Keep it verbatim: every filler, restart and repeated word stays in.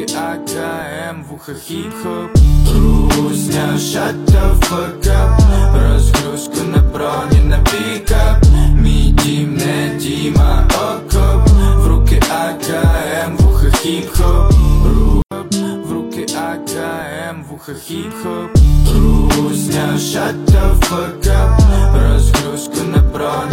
руки АКМ, в ухах хип-хоп. Русня, shut the fuck up. Разгрузку на броні, на пікап. Мій дім не Діма Окоп. В руки АКМ, в ухах хип-хоп. В руки АКМ, в ухах хип-хоп. Русня, shut the fuck up. Разгрузку на броні.